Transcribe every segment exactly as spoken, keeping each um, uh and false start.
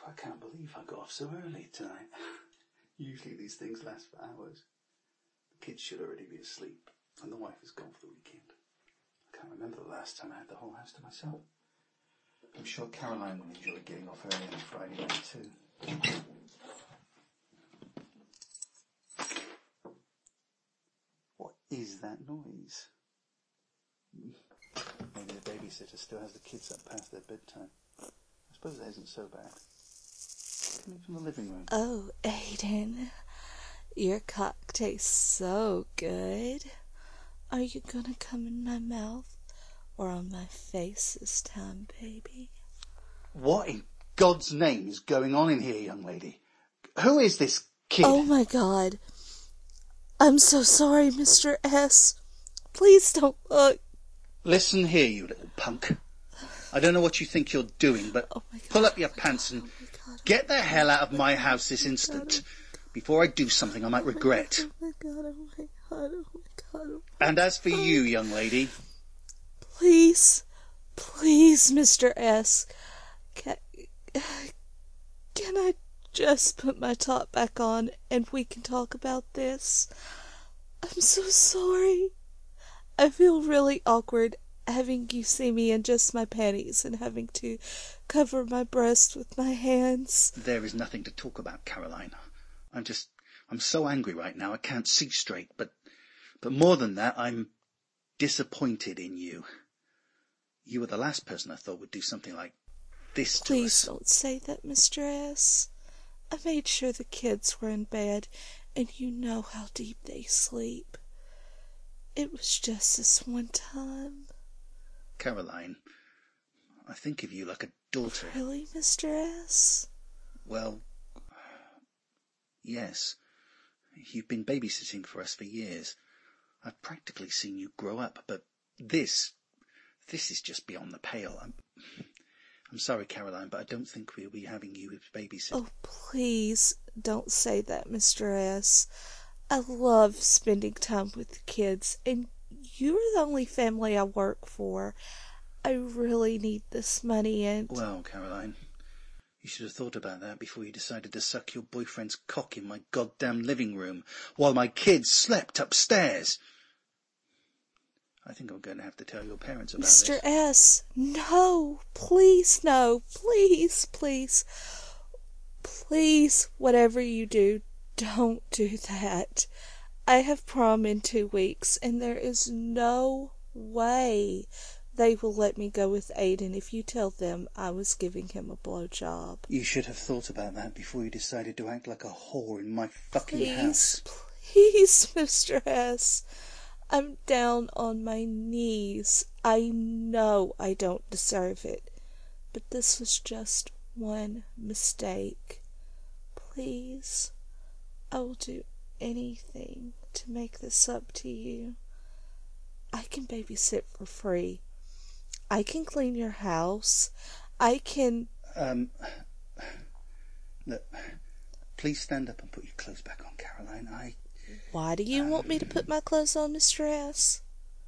I can't believe I got off so early tonight. Usually these things last for hours. The kids should already be asleep, and the wife is gone for the weekend. I can't remember the last time I had the whole house to myself. I'm sure Caroline will enjoy getting off early on Friday night too. What is that noise? Maybe the babysitter still has the kids up past their bedtime. I suppose that isn't so bad. Coming from the living room. Oh, Aiden, your cock tastes so good. Are you gonna come in my mouth or on my face this time, baby? What in God's name is going on in here, young lady? Who is this kid? Oh my God. I'm so sorry, Mister S. Please don't look. Listen here, you little punk. I don't know what you think you're doing, but oh my God, pull up oh your my pants God, and oh my God, get the hell out of my God, house this oh instant God, before I do something I might regret. Oh my God, oh my God, oh my God, oh my And as for God. you, young lady... Please, please, Mister S. Can, can I just put my top back on and we can talk about this? I'm so sorry. I feel really awkward having you see me in just my panties and having to cover my breast with my hands. There is nothing to talk about, Caroline. I'm just... I'm so angry right now I can't see straight, but... But more than that, I'm disappointed in you. You were the last person I thought would do something like this to us. Please don't say that, Mister S. I made sure the kids were in bed, and you know how deep they sleep. It was just this one time. Caroline, I think of you like a daughter. Really, Mister S? Well, yes. You've been babysitting for us for years. I've practically seen you grow up, but this, this is just beyond the pale. I'm, I'm sorry, Caroline, but I don't think we'll be having you as babysitter. Oh, please don't say that, Mister S. I love spending time with the kids, and you're the only family I work for. I really need this money, and... Well, Caroline, you should have thought about that before you decided to suck your boyfriend's cock in my goddamn living room while my kids slept upstairs. I think I'm going to have to tell your parents about Mister this. Mister S, no, please, no, please, please, please, whatever you do, don't do that. I have prom in two weeks, and there is no way they will let me go with Aiden if you tell them I was giving him a blowjob. You should have thought about that before you decided to act like a whore in my fucking please, house. Please, Mister S. I'm down on my knees. I know I don't deserve it, but this was just one mistake. Please, I will do anything to make this up to you. I can babysit for free. I can clean your house. I can... Um, look, please stand up and put your clothes back on, Caroline. I... Why do you um, want me to put my clothes on, Mister S?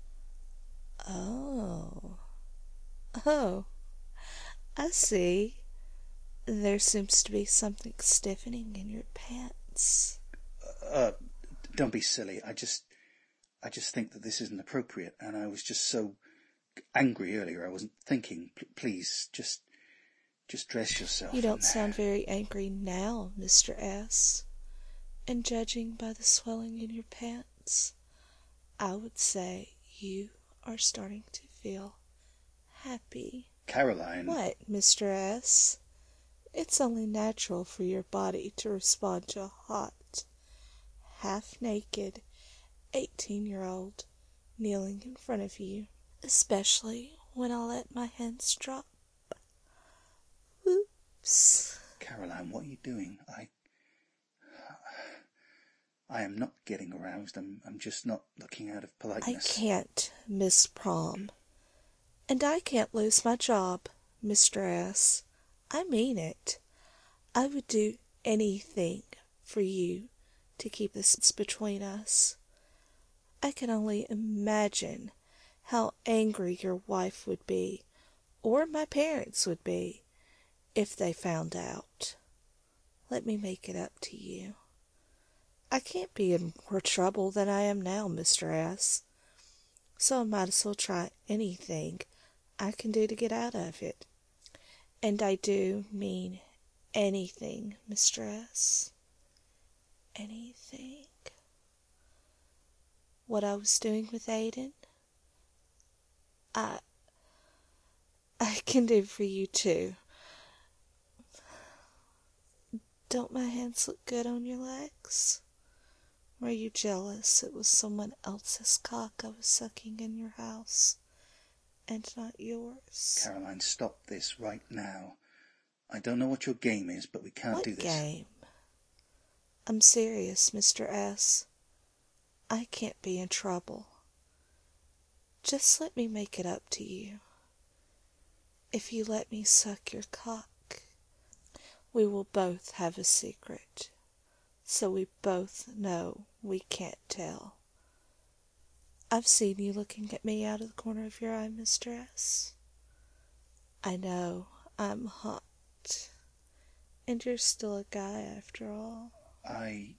Oh. Oh. I see. There seems to be something stiffening in your pants. Uh, don't be silly. I just... I just think that this isn't appropriate, and I was just so angry earlier I wasn't thinking. P- please, just... Just dress yourself. You don't and... sound very angry now, Mister S. And judging by the swelling in your pants, I would say you are starting to feel happy. Caroline. What, Mister S? It's only natural for your body to respond to a hot, half-naked, eighteen-year-old kneeling in front of you, especially when I let my hands drop. Whoops. Caroline, what are you doing? I... I am not getting aroused. I'm, I'm just not looking out of politeness. I can't miss prom. And I can't lose my job, Mister S. I mean it. I would do anything for you to keep this between us. I can only imagine how angry your wife would be, or my parents would be, if they found out. Let me make it up to you. I can't be in more trouble than I am now, Mister S. So I might as well try anything I can do to get out of it. And I do mean anything, Mister S. Anything. What I was doing with Aiden, I, I can do for you too. Don't my hands look good on your legs? Were you jealous it was someone else's cock I was sucking in your house, and not yours? Caroline, stop this right now. I don't know what your game is, but we can't What do this. What game? I'm serious, Mister S. I can't be in trouble. Just let me make it up to you. If you let me suck your cock, we will both have a secret, so we both know we can't tell. I've seen you looking at me out of the corner of your eye, Mister S. I know I'm hot, and you're still a guy after all. I...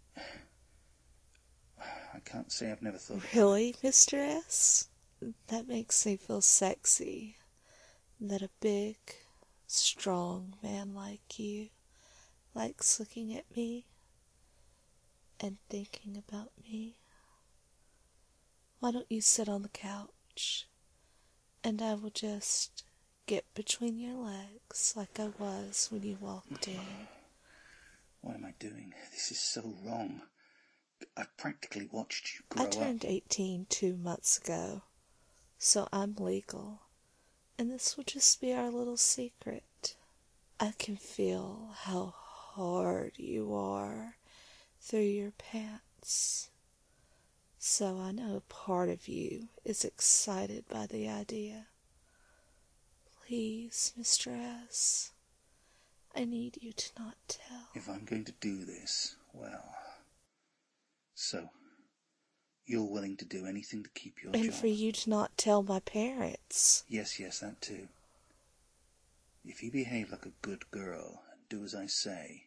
I can't say I've never thought... Really, Mister S? That makes me feel sexy. That a big, strong man like you likes looking at me and thinking about me. Why don't you sit on the couch, and I will just get between your legs like I was when you walked in. What am I doing? This is so wrong. I've practically watched you grow I up. I turned eighteen two months ago, so I'm legal, and this will just be our little secret. I can feel how hard you are through your pants, so I know part of you is excited by the idea. Please, Mister S, I need you to not tell. If I'm going to do this, well... So, you're willing to do anything to keep your and job? And for you to not tell my parents. Yes, yes, that too. If you behave like a good girl and do as I say,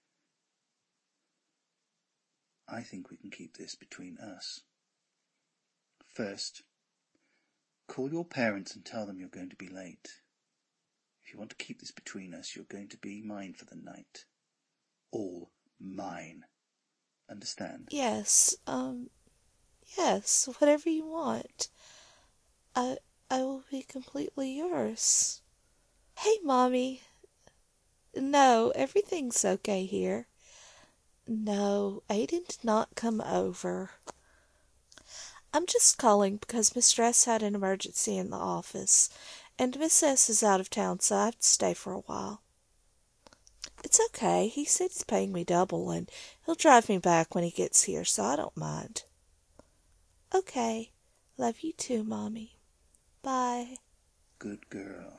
I think we can keep this between us. First, call your parents and tell them you're going to be late. If you want to keep this between us, you're going to be mine for the night. All mine. Understand? Yes, um, yes, whatever you want. I, I will be completely yours. Hey, Mommy. No, everything's okay here. No, Aiden did not come over. I'm just calling because Mister S had an emergency in the office, and Miss S is out of town, so I have to stay for a while. It's okay. He said he's paying me double, and he'll drive me back when he gets here, so I don't mind. Okay. Love you too, Mommy. Bye. Good girl.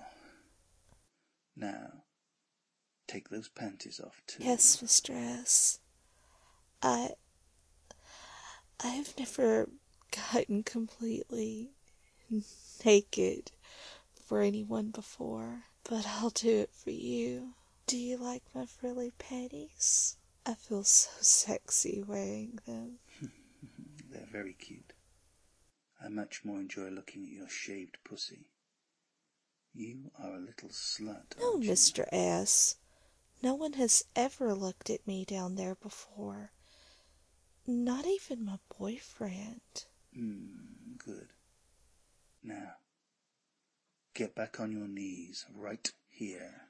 Now, take those panties off, too. Yes, Mister S. I... I have never gotten completely naked for anyone before, but I'll do it for you. Do you like my frilly panties? I feel so sexy wearing them. They're very cute. I much more enjoy looking at your shaved pussy. You are a little slut, No, aren't you? Mister S. No one has ever looked at me down there before. Not even my boyfriend. Hmm, good. Now, get back on your knees right here.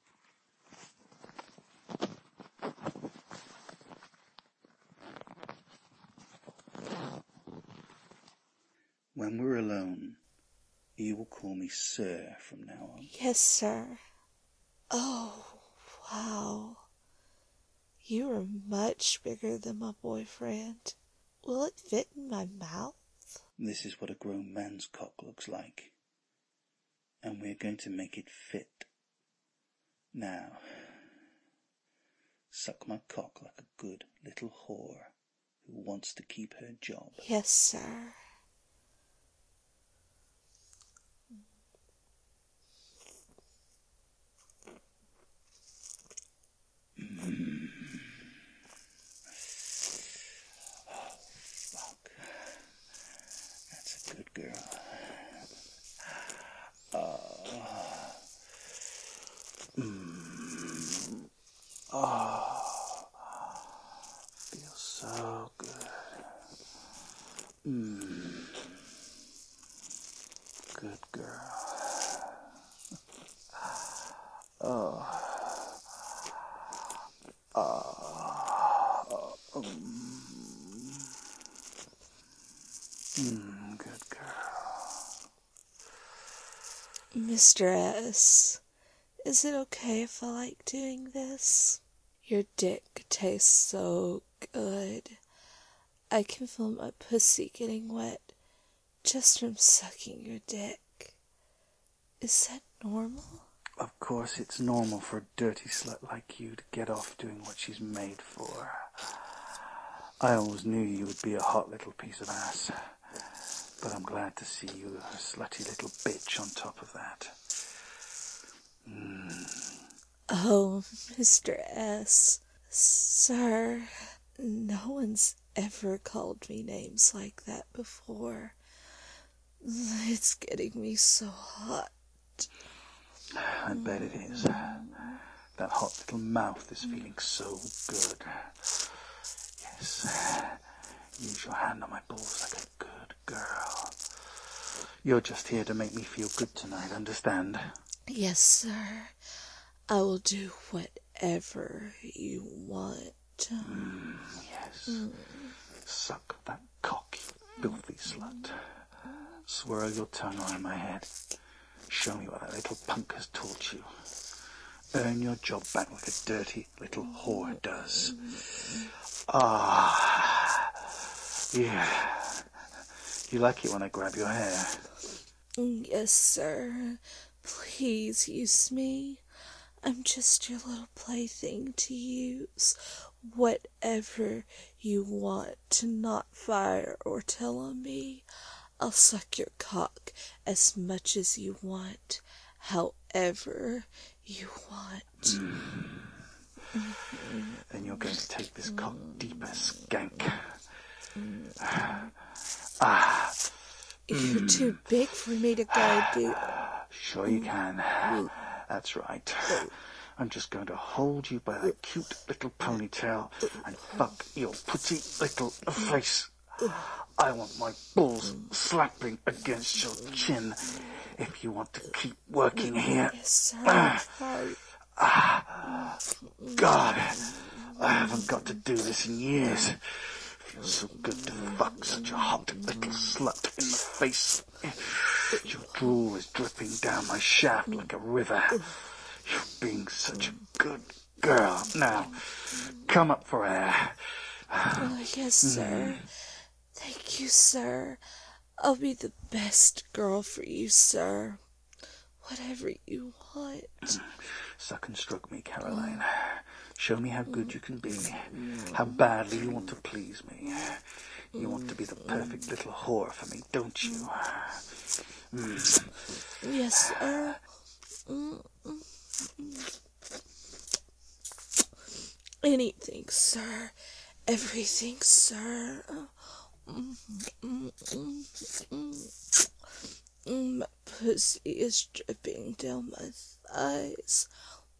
When we're alone, you will call me Sir from now on. Yes, sir. Oh, wow. You are much bigger than my boyfriend. Will it fit in my mouth? This is what a grown man's cock looks like. And we're going to make it fit. Now, suck my cock like a good little whore who wants to keep her job. Yes, sir. Mm. Oh, feels so good. Mm. Good girl. Oh. Oh. Um. Mm, good girl. Mister S, is it okay if I like doing this? Your dick tastes so good. I can feel my pussy getting wet just from sucking your dick. Is that normal? Of course it's normal for a dirty slut like you to get off doing what she's made for. I always knew you would be a hot little piece of ass. But I'm glad to see you a slutty little bitch on top of that. Mm. Oh, Mister S. Sir, no one's ever called me names like that before. It's getting me so hot. I bet it is. That hot little mouth is feeling so good. Yes. Use your hand on my balls like a good girl. You're just here to make me feel good tonight, understand? Yes, sir. I will do whatever you want. Mm, yes. Mm. Suck that cock, you filthy slut. Swirl your tongue around my head. Show me what that little punk has taught you. Earn your job back like a dirty little whore does. Ah, yeah. You like it when I grab your hair? Yes, sir. Please use me. I'm just your little plaything to use whatever you want to not fire or tell on me. I'll suck your cock as much as you want, however you want. Mm. Mm-hmm. Then you're going to take this cock deeper, skank. Ah. You're mm. too big for me to go do. Sure you can. That's right. I'm just going to hold you by that cute little ponytail and fuck your pretty little face. I want my balls slapping against your chin if you want to keep working here. Yes, sir. Ah, God, I haven't got to do this in years. Feels so good to fuck such a hot little slut in the face. Your drool is dripping down my shaft like a river. You're being such a good girl. Now, come up for air. Oh, yes, sir. Mm. Thank you, sir. I'll be the best girl for you, sir. Whatever you want. Suck and stroke me, Caroline. Show me how good you can be. How badly you want to please me. You want to be the perfect little whore for me, don't you? Mm. Yes, sir. Anything, sir. Everything, sir. My pussy is dripping down my thighs.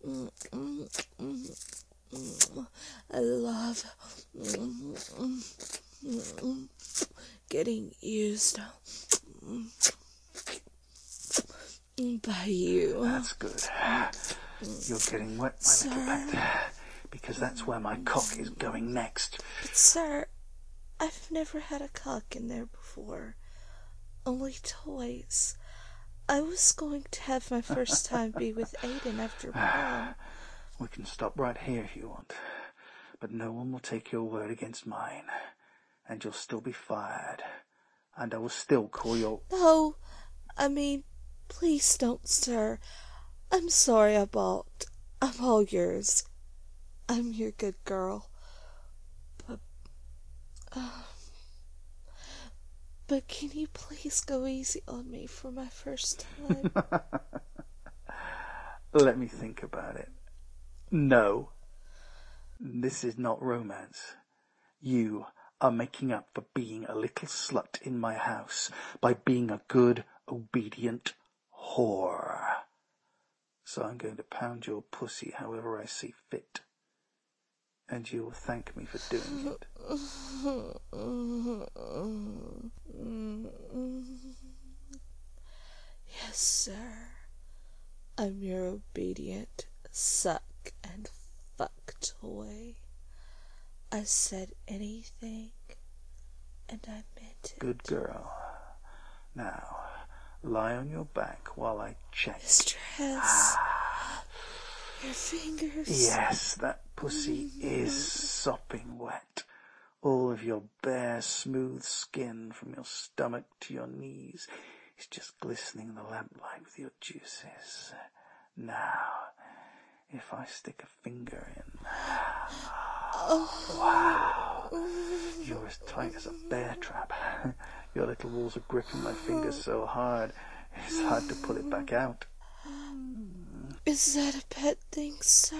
I love getting used by you. That's good. You're getting wet, my sir. little pet, because that's where my cock is going next. But, sir, I've never had a cock in there before. Only toys. I was going to have my first time be with Aiden after prom. We can stop right here if you want, but no one will take your word against mine, and you'll still be fired, and I will still call your... No, I mean, please don't, sir. I'm sorry I balked. I'm all yours. I'm your good girl. But, uh, but can you please go easy on me for my first time? Let me think about it. No. This is not romance. You are making up for being a little slut in my house by being a good, obedient whore. So I'm going to pound your pussy however I see fit. And you'll thank me for doing it. Yes, sir. I'm your obedient suck and fuck toy. I said anything, and I meant it. Good girl. Now, lie on your back while I check. Mistress, your fingers. Yes, that pussy is sopping wet. All of your bare, smooth skin from your stomach to your knees is just glistening in the lamplight with your juices. Now, if I stick a finger in... Wow! You're as tight as a bear trap. Your little walls are gripping my fingers so hard, it's hard to pull it back out. Is that a bad thing, sir?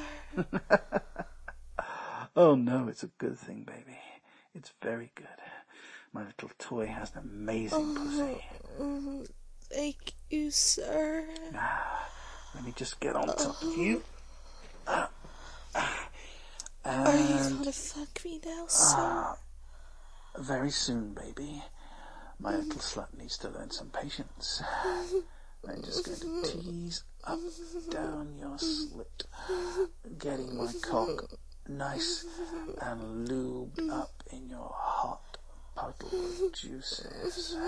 Oh no, it's a good thing, baby. It's very good. My little toy has an amazing pussy. Oh, thank you, sir. Now, let me just get on top of you. Uh, Are you gonna fuck me now, sir? Uh, very soon, baby. My little slut needs to learn some patience. I'm just going to tease up down your slit, getting my cock nice and lubed up in your hot puddle of juices.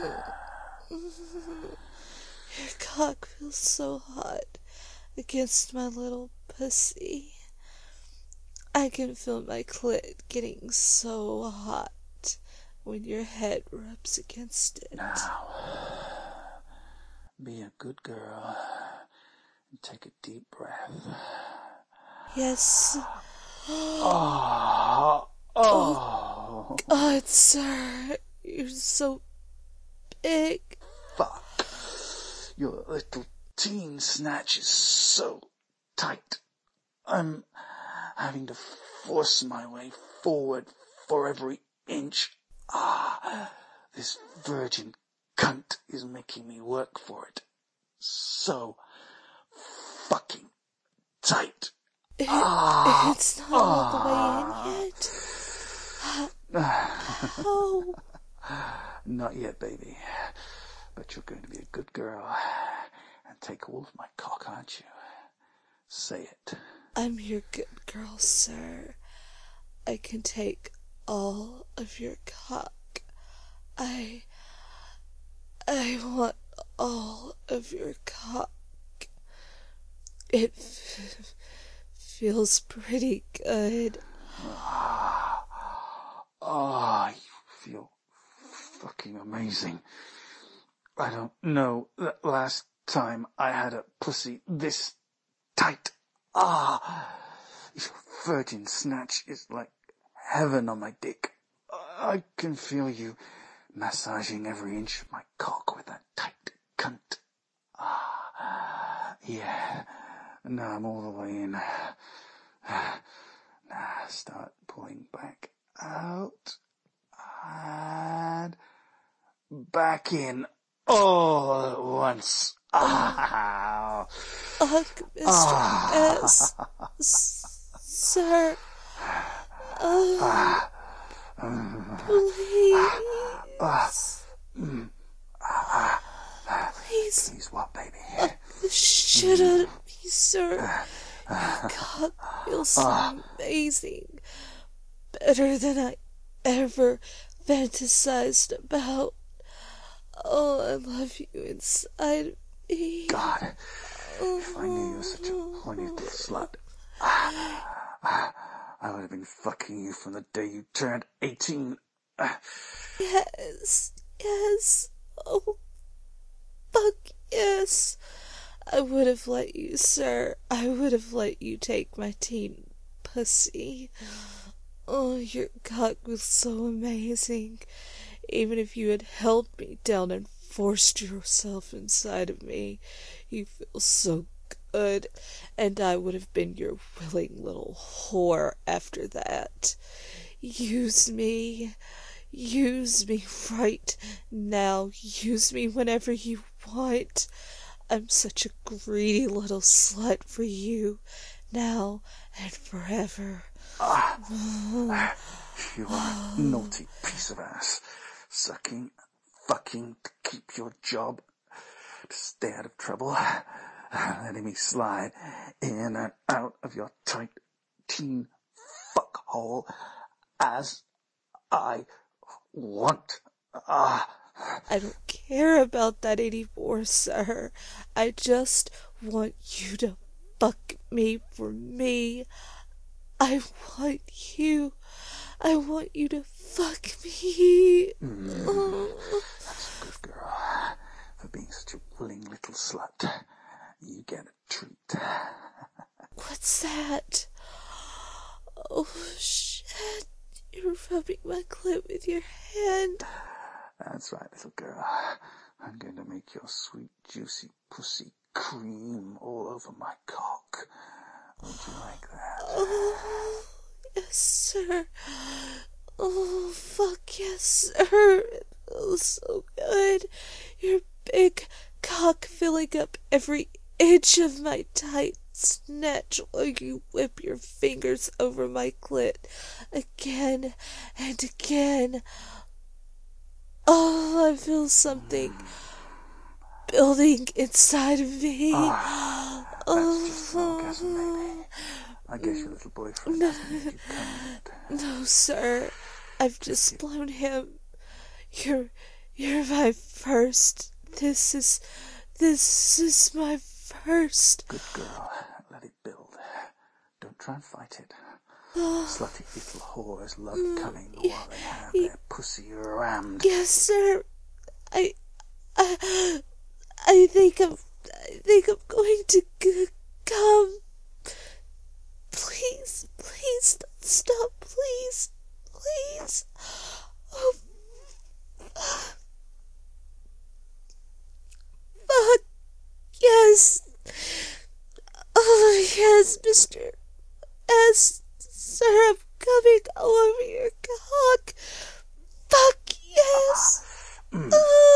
Your cock feels so hot against my little pussy. I can feel my clit getting so hot when your head rubs against it. Now, be a good girl and take a deep breath. Yes. Oh, oh, God, sir, you're so big. Fuck. Your little teen snatch is so tight. I'm having to force my way forward for every inch. Ah, this virgin cunt is making me work for it. So fucking tight. It, ah, it's not all the way in yet. Oh. Not yet, baby. But you're going to be a good girl and take all of my cock, aren't you? Say it. I'm your good girl, sir. I can take all of your cock. I... I want all of your cock. It f- feels pretty good. Ah, oh, you feel fucking amazing. I don't know the last time I had a pussy this tight. Ah, your virgin snatch is like heaven on my dick. I can feel you massaging every inch of my cock with that tight cunt. Ah, yeah. Now I'm all the way in. Now start pulling back out and back in all at once. Ah. Ugh, Mister S. Sir. Uh, please. Please. Please what, baby? Uh, shit out of me, sir. Your cock feels so amazing. Better than I ever fantasized about. Oh, I love you inside of me. God, if I knew you were such a horny little slut, I would have been fucking you from the day you turned eighteen. Yes, yes, oh, fuck yes. I would have let you, sir. I would have let you take my teen pussy. Oh, your cock was so amazing. Even if you had held me down and forced yourself inside of me, you feel so good, and I would have been your willing little whore after that. Use me. Use me right now. Use me whenever you want. I'm such a greedy little slut for you, now and forever. Ah, you are a naughty piece of ass. Sucking, fucking to keep your job, to stay out of trouble, letting me slide in and out of your tight teen fuckhole as I want. Ah. I don't care about that anymore, sir. I just want you to fuck me for me. I want you. I want you to fuck me. Mm, Oh. That's a good girl. For being such a willing little slut, you get a treat. What's that? Oh, shit. You're rubbing my clit with your hand. That's right, little girl. I'm going to make your sweet, juicy pussy cream all over my cock. Would you like that? Oh, yes, sir. Oh, fuck yes, sir. It feels so good. Your big cock filling up every inch of my tight snatch while you whip your fingers over my clit again and again. Oh, I feel something building inside of me. Ah, that's just an orgasm, baby. I guess your little boyfriend hasn't made you come yet. No, sir. I've just blown him. You're, you're my first. This is, this is my first. Good girl. Let it build. Don't try and fight it. Slutty little whores love coming while they have their pussy rammed. Yes, sir. I, I, I think I'm, I think I'm going to g- come. Please, please don't stop, please, please. Oh, fuck, yes. Oh, yes, Mister S. Sir, I'm coming all over your cock. Fuck, yes. Mm.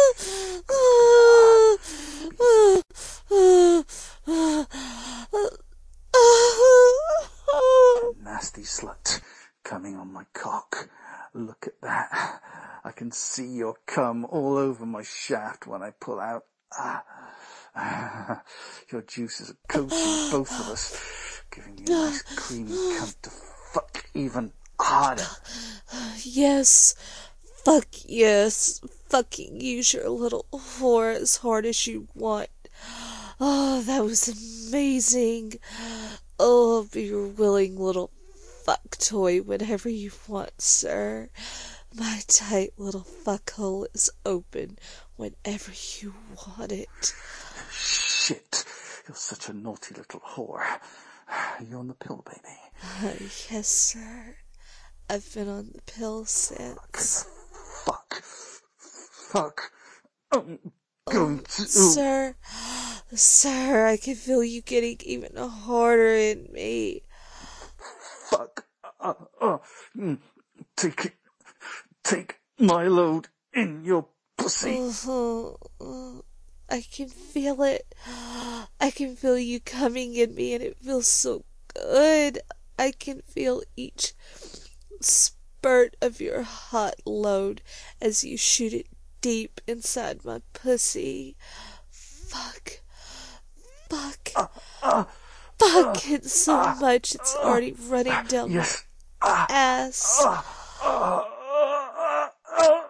Nasty slut coming on my cock. Look at that. I can see your cum all over my shaft when I pull out. Ah. Your juices are coating both of us, giving me a nice creamy cunt to fuck even harder. Yes, fuck yes. Fucking use your little whore as hard as you want. Oh, that was amazing. Oh, I'll be your willing little fuck toy whenever you want, sir. My tight little fuckhole is open whenever you want it. Shit, you're such a naughty little whore. Are you on the pill, baby? Uh, yes, sir. I've been on the pill since. Fuck. Fuck. I'm going oh, to... Sir, sir, I can feel you getting even harder in me. Fuck. Uh, uh, take it. Take my load in your pussy. Uh-huh. I can feel it. I can feel you coming in me, and it feels so good. I can feel each spurt of your hot load as you shoot it deep inside my pussy. Fuck. Fuck. Uh, uh, Fuck uh, it so uh, much it's uh, already running down yes. my ass. Uh, uh, uh, uh,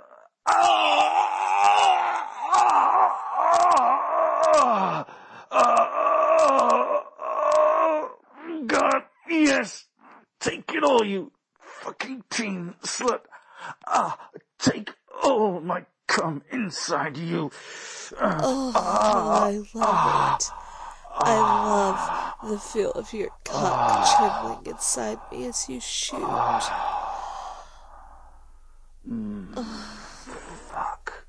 God, yes. Take it all, you fucking teen slut. Ah, take all my cum inside you. Uh, Oh, ah, I love ah, it. I love the feel of your cock trembling inside me as you shoot. Mm, fuck.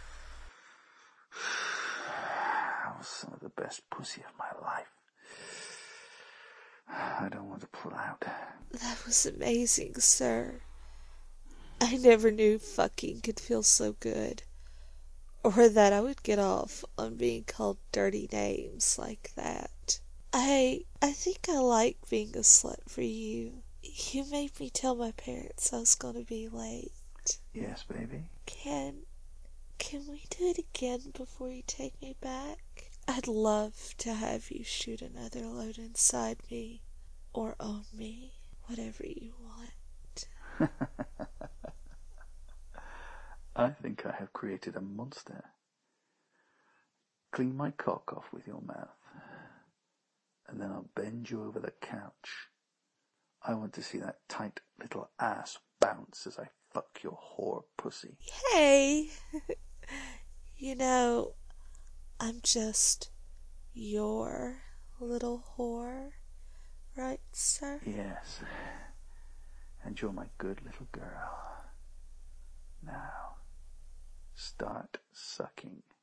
That was some of the best pussy of my life. I don't want to pull out. That was amazing, sir. I never knew fucking could feel so good. or that I would get off on being called dirty names like that. I I think I like being a slut for you. You made me tell my parents I was gonna be late. Yes, baby. Can can we do it again before you take me back? I'd love to have you shoot another load inside me, or own me, whatever you want. I think I have created a monster. Clean my cock off with your mouth, and then I'll bend you over the couch. I want to see that tight little ass bounce as I fuck your whore pussy. Hey! You know, I'm just your little whore, right, sir? Yes, and you're my good little girl. Now, start sucking.